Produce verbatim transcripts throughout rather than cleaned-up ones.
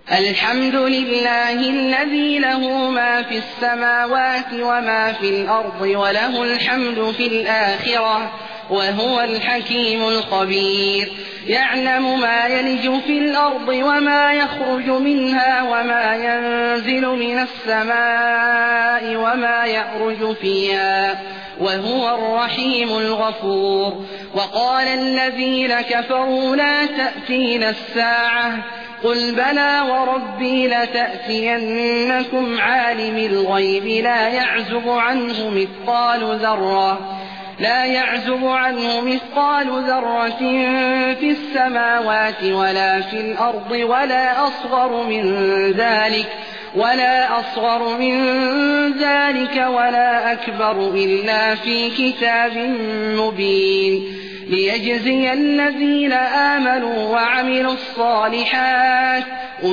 الحمد لله الذي له ما في السماوات وما في الأرض وله الحمد في الآخرة وهو الحكيم الخبير. يعلم ما يلج في الأرض وما يخرج منها وما ينزل من السماء وما يعرج فيها وهو الرحيم الغفور. وقال الذين كفروا لا تأتينا الساعة قل بلى وربي لتأتينكم عالم الغيب لا يعزب عنه مثقال ذرة لا يعزب عنه مثقال ذرة في السماوات ولا في الأرض ولا أصغر من ذلك ولا أصغر من ذلك ولا أكبر إلا في كتاب مبين ليجزي الذين آمنوا وعملوا الصالحات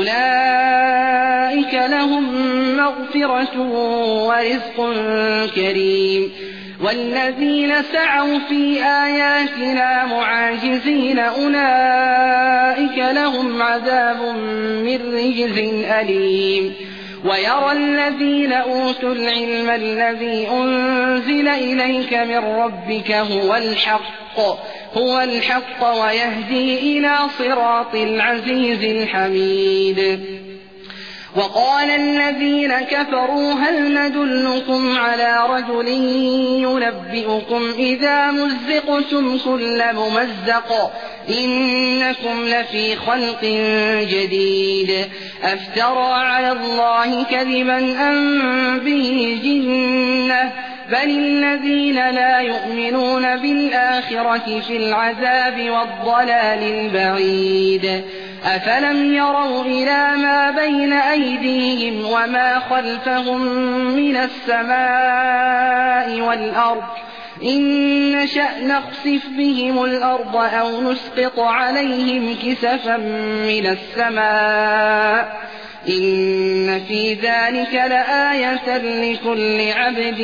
أولئك لهم مغفرة ورزق كريم. والذين سعوا في آياتنا معاجزين أولئك لهم عذاب من رجز أليم. ويرى الذين أوتوا العلم الذي أنزل إليك من ربك هو الحق هو الحق ويهدي إلى صراط العزيز الحميد. وقال الذين كفروا هل ندلكم على رجل ينبئكم إذا مزقتم كل ممزق إنكم لفي خلق جديد أفترى على الله كذبا أم به جنة بل الذين لا يؤمنون بالآخرة في العذاب والضلال البعيد. أفلم يروا إلى ما بين أيديهم وما خلفهم من السماء والأرض إن نشأ نخسف بهم الأرض أو نسقط عليهم كسفا من السماء إن في ذلك لآية لكل عبد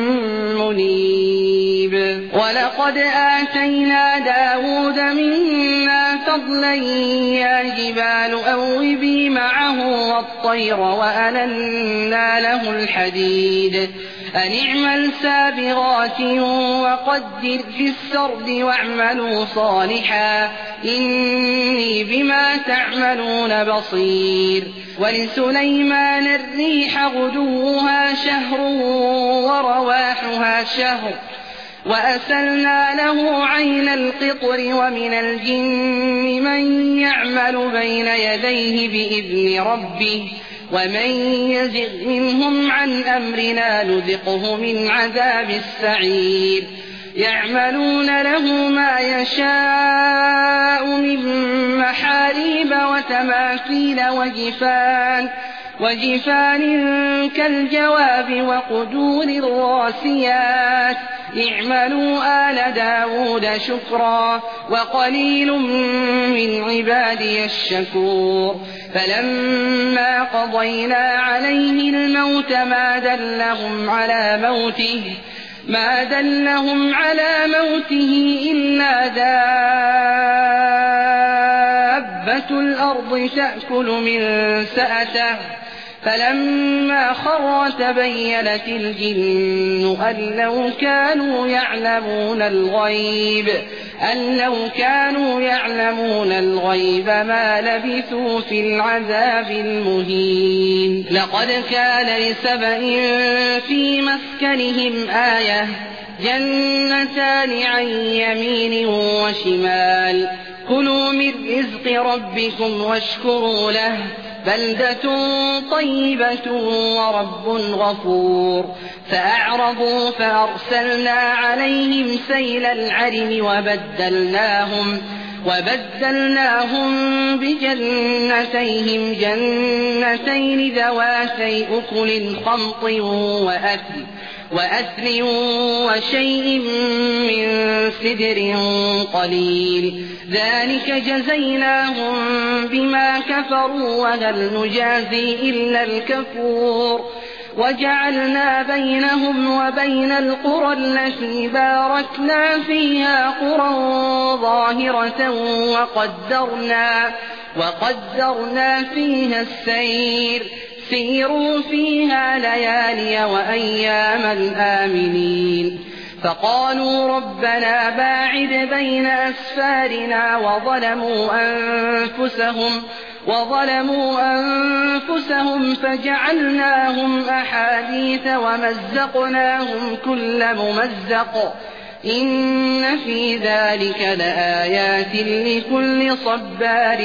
منيب. ولقد آتينا داود منا فضلا يا جبال أوبي معه والطير وألنا له الحديد أن اعمل سابغات وقدر في السرد واعملوا صالحا إني بما تعملون بصير. ولسليمان الريح غدوها شهر ورواحها شهر وأسلنا له عين القطر ومن الجن من يعمل بين يديه بإذن ربه ومن يزغ منهم عن أمرنا نذقه من عذاب السعير. يعملون له ما يشاء من محاريب وتماثيل وجفان وجفان كالجواب وقدور الراسيات اعملوا آل داود شكرا وقليل من عبادي الشكور. فلما قضينا عليه الموت ما دلهم على موته ما دلهم على موته إلا دابة الأرض تأكل من سأته فلما خر تبينت الجن أن لو كانوا يعلمون الغيب أن لو كانوا يعلمون الغيب ما لبثوا في العذاب المهين. لقد كان لسبإ في مسكنهم آية جنتان عن يمين وشمال كلوا من رزق ربكم واشكروا له بلدة طيبة ورب غفور. فأعرضوا فأرسلنا عليهم سيل العرم وبدلناهم وبدلناهم بجنتيهم جنتين ذواتي أكل خمط وأثل وأثل وشيء من سدر قليل ذلك جزيناهم بما كفروا وهل نجازي إلا الكفور. وجعلنا بينهم وبين القرى التي باركنا فيها قرى ظاهرة وقدرنا وقدرنا فيها السير سيروا فيها ليالي وأياما آمنين فقالوا ربنا باعد بين أسفارنا وظلموا أنفسهم وظلموا أنفسهم فجعلناهم أحاديث ومزقناهم كل ممزق إن في ذلك لآيات لكل صبار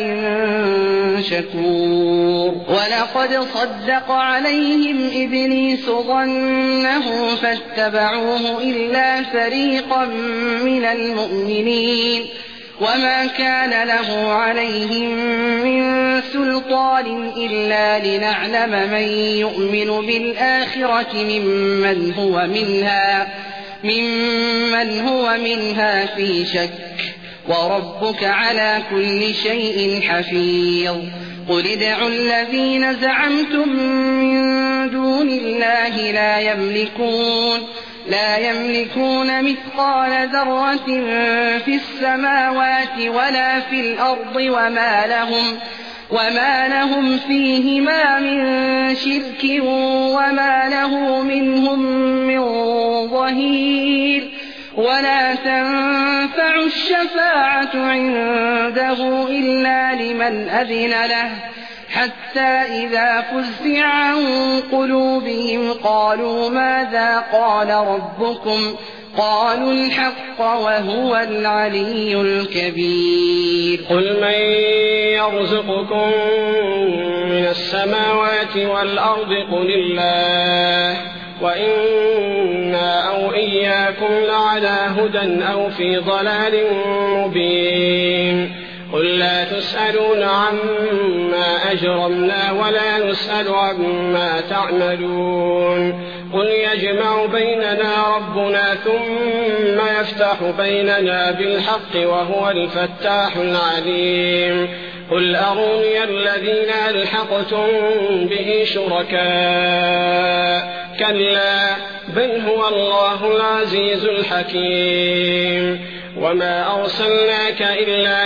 شكور ولقد صدق عليهم إبليس ظنه فاتبعوه إلا فريقا من المؤمنين وما كان له عليهم من سلطان إلا لنعلم من يؤمن بالآخرة ممن هو منها ممن هو منها في شك وربك على كل شيء حفيظ قل ادعوا الذين زعمتم من دون الله لا يملكون لا يملكون مثقال ذرة في السماوات ولا في الأرض وما لهم وما لهم فيهما من شرك وما له منهم من ظهير ولا تنفع الشفاعة عنده إلا لمن أذن له حتى إذا فزع عن قلوبهم قالوا ماذا قال ربكم قالوا الحق وهو العلي الكبير قل من يرزقكم من السماوات والأرض قل الله وإنا أو إياكم لعلى هدى أو في ضلال مبين قل لا تسألون عما أجرمنا ولا نسأل عما تعملون قل يجمع بيننا ربنا ثم يفتح بيننا بالحق وهو الفتاح العليم قل أروني الذين ألحقتم به شركاء كلا بل هو الله العزيز الحكيم وما أرسلناك إلا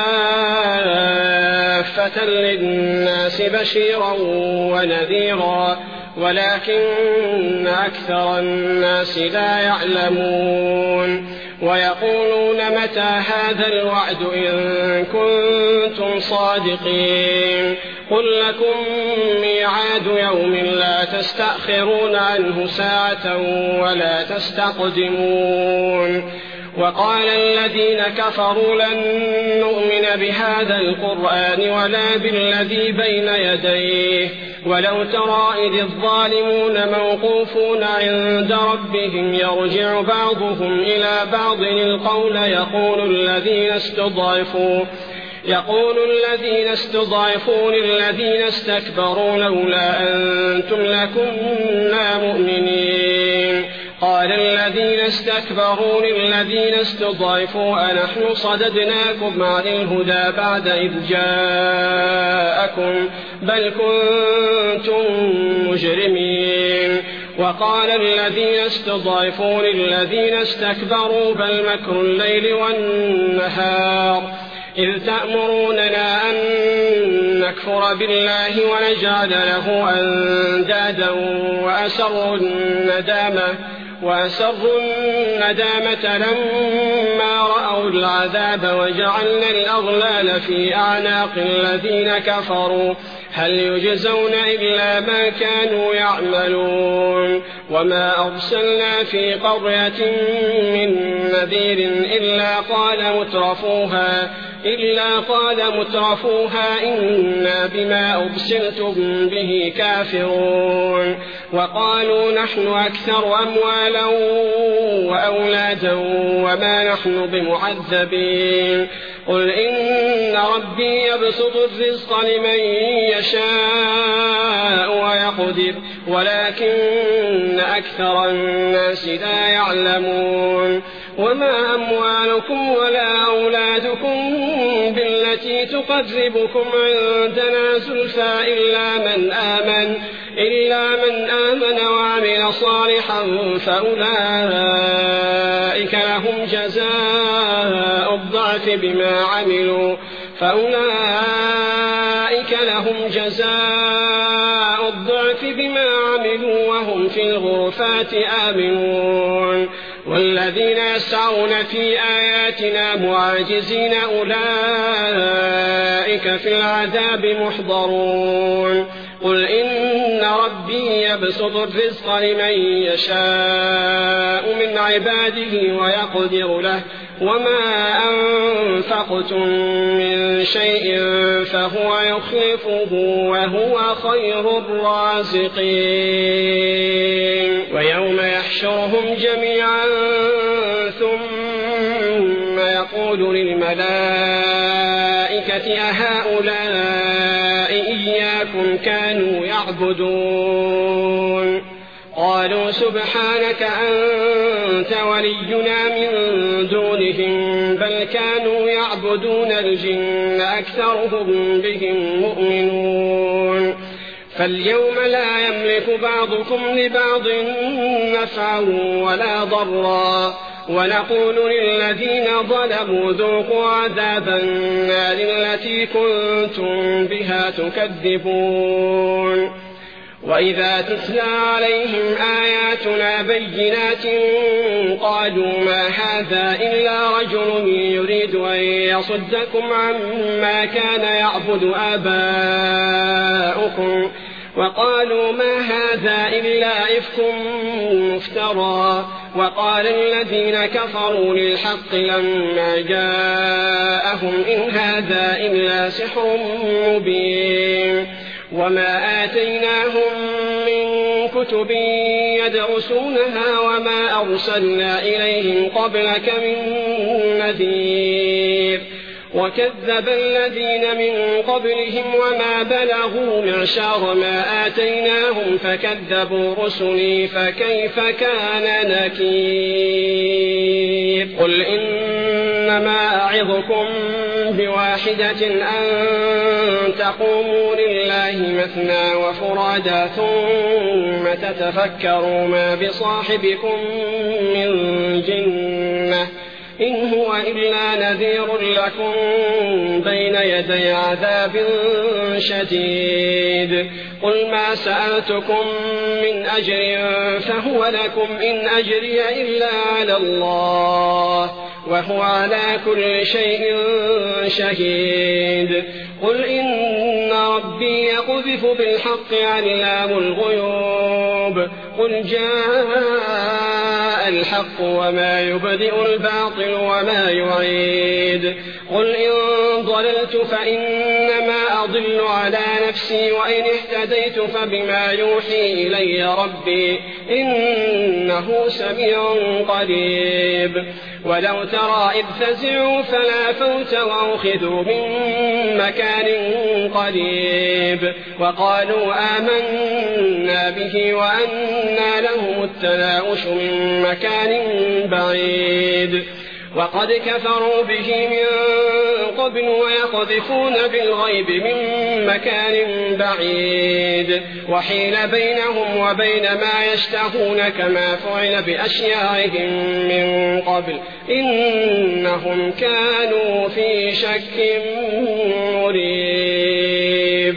كافة للناس بشيرا ونذيرا ولكن أكثر الناس لا يعلمون ويقولون متى هذا الوعد إن كنتم صادقين قل لكم ميعاد يوم لا تستأخرون عنه ساعة ولا تستقدمون وقال الذين كفروا لن نؤمن بهذا القرآن ولا بالذي بين يديه ولو ترى إذ الظالمون موقوفون عند ربهم يرجع بعضهم إلى بعض القول يقول الذين استضعفوا يقول الذين استضعفوا للذين استكبروا لولا أنتم لكنا مؤمنين قال الذين استكبروا للذين استضعفوا أنحن صددناكم عن الهدى بعد إذ جاءكم بل كنتم مجرمين وقال الذين استضعفوا للذين استكبروا بل مكر الليل والنهار إذ تأمروننا أن نكفر بالله ونجعل له أندادا وأسروا الندامة وأسروا الندامة لما رأوا العذاب وجعلنا الأغلال في أعناق الذين كفروا هل يجزون إلا ما كانوا يعملون وما أرسلنا في قرية من نذير إلا قال مترفوها إلا قال مترفوها إنا بما أرسلتم به كافرون وقالوا نحن أكثر أموالا وأولادا وما نحن بمعذبين قل إن ربي يبسط الرزق لمن يشاء ويقدر ولكن أكثر الناس لا يعلمون وما أموالكم ولا أولادكم بالتي تقربكم عندنا زلفى إلا من آمن إلا من آمن وعمل صالحا فأولئك لهم جزاء الضعف بما عملوا فأولئك لهم جزاء الضعف بما عملوا وهم في الغرفات آمنون والذين يسعون في آياتنا معاجزين أولئك في العذاب محضرون قل إن ربي يبسط الرزق لمن يشاء من عباده ويقدر له وما أنفقتم من شيء فهو يخلفه وهو خير الرازقين ويوم يحشرهم جميعا ثم يقول للملائكة أهؤلاء إياكم كانوا يعبدون قالوا سبحانك أنت ولينا من دونهم بل كانوا يعبدون الجن أكثرهم بهم مؤمنون فاليوم لا يملك بعضكم لبعض نفعا ولا ضرا ونقول للذين ظلموا ذوقوا عذاب النار التي كنتم بها تكذبون وإذا تتلى عليهم آياتنا بينات قالوا ما هذا إلا رجل يريد أن يصدكم عما كان يعبد آباؤكم وقالوا ما هذا إلا إفك مفترى وقال الذين كفروا للحق لما جاءهم إن هذا إلا سحر مبين وما آتيناهم من كتب يدرسونها وما أرسلنا إليهم قبلك من نذير وكذب الذين من قبلهم وما بلغوا معشار ما آتيناهم فكذبوا رسلي فكيف كان نكير قل إنما أعظكم بواحدة أن تقوموا لله مثنى وفرادا ثم تتفكروا ما بصاحبكم من جنة إن هو إلا نذير لكم بين يدي عذاب شديد قل ما سألتكم من أجر فهو لكم إن أجري إلا على الله وهو على كل شيء شهيد قل إن ربي يقذف بالحق علام الغيوب قل جاء الحق وما يبدئ الباطل وما يعيد قل إن ضللت فإنما أضل على نفسي وإن اهتديت فبما يوحي إلي ربي إنه سميع قريب ولو ترى إذ فزعوا فلا فوت وأخذوا من مكان قريب وقالوا آمنا به وأنى لهم التناوش من مكان بعيد وقد كفروا به من قبل ويقذفون بالغيب من مكان بعيد وحيل بينهم وبين ما يشتهون كما فعل بأشياعهم من قبل إنهم كانوا في شك مريب.